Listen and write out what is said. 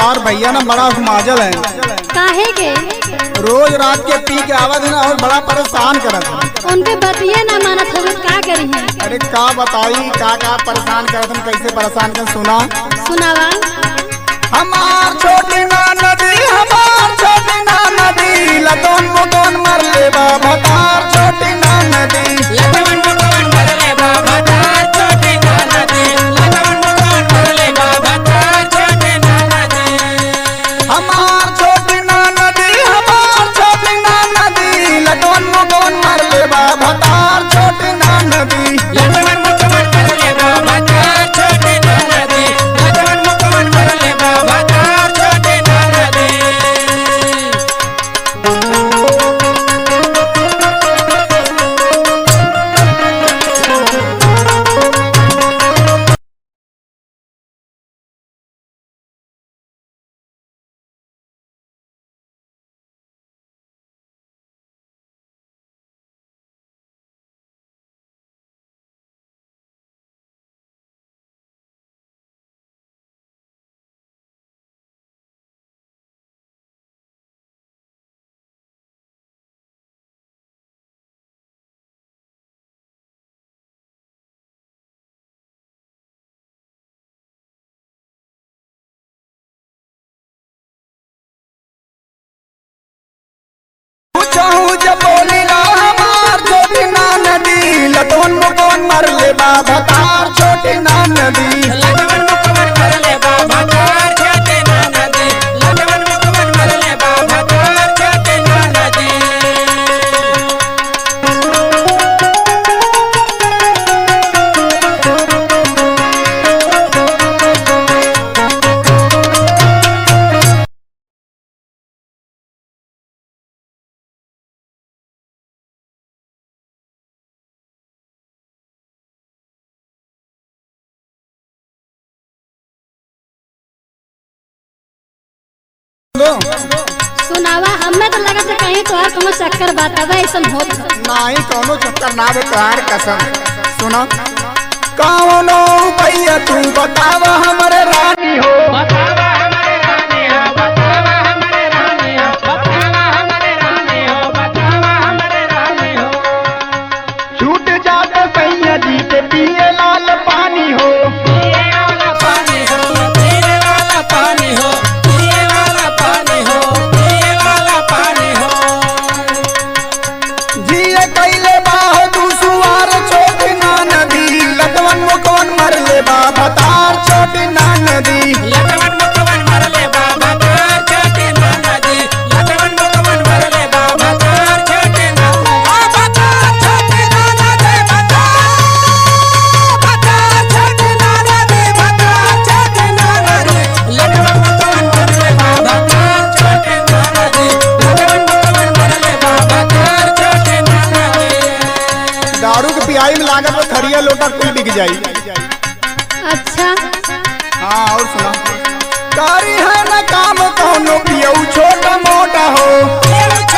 तोहार भैया ना बड़ा माजल है। काहे के? रोज रात के पी के आवत है ना और बड़ा परेशान करत है। उनके बतिये ना मानत हो का करी है? अरे का बताई का परेशान करत हम, कैसे परेशान कर सुना। सुनावा। हमार छोटी ना नदी, हमार छोटी ना नदी, लतोन मुतोन मर ले बाबा तार छोटी ना नदी। लतवन मुतवन मर ले बाबा तार छोटी ना नदी, लतवन मुतवन मर ले बाबा तार छोटी ना नदी। हमार छोटी ना नदी, हमार छोटी ना नदी, लतोन मुतोन मर ले बाबा तार छोटी ना नदी। लतवन मुतवन मर ले बाबा तार छोटी ना नदी, लतवन मुतवन मर ले बाबा तार छोटी ना नदी। चाहूं जब बोली ना हमार छोटी ना नदी, लतोन मुतोन मर ले बाबा तार छोटी ना नदी। लतवन मुतवन मर ले बाबा तार छोटी ना नदी, लतवन मुतवन मर ले बाबा तार छोटी ना नदी। सुनावा। हमें तो लगत है कहीं तोहार कोनो चक्कर बात अब ऐसा होत। नाही कौनो चक्कर ना बे तोहार कसम। सुना कौनो भैया तू बतावा हमरे रानी हो, बतावा हमारे रानी हो, बतावा हमारे रानी हो, बतावा हमारे रानी हो, बतावा हमारे रानी हो। छूट जाते सैया जी के पिए लाल पानी हो। पिए वाला पानी हो, पिए वाला पानी हो, पिए वाला पानी हो, पिए वाला पानी हो। जिए कैले बाहो तू सुआर छोटी ना नदी, लतवन मुतोन मर ले बाबा तार छोटी ना नदी। लतवन मुतवन मर ले बाबा तार छोटी ना नदी, लतवन मुतवन मर ले बाबा तार छोटी ना नदी। बाबा तार छोटी ना नदी, बता छोटी ना नदी, बता छोटी ना नदी। लतवन मुतवन मर ले बाबा तार छोटी ना नदी, लतवन मुतवन मर ले बाबा तार छोटी ना नदी। दारू के पियाई में लागत तो थरिया लोटा कुल बिक जाई। अच्छा। हाँ और सुना कारी है ना काम कौनो पियऊ छोटा मोटा हो।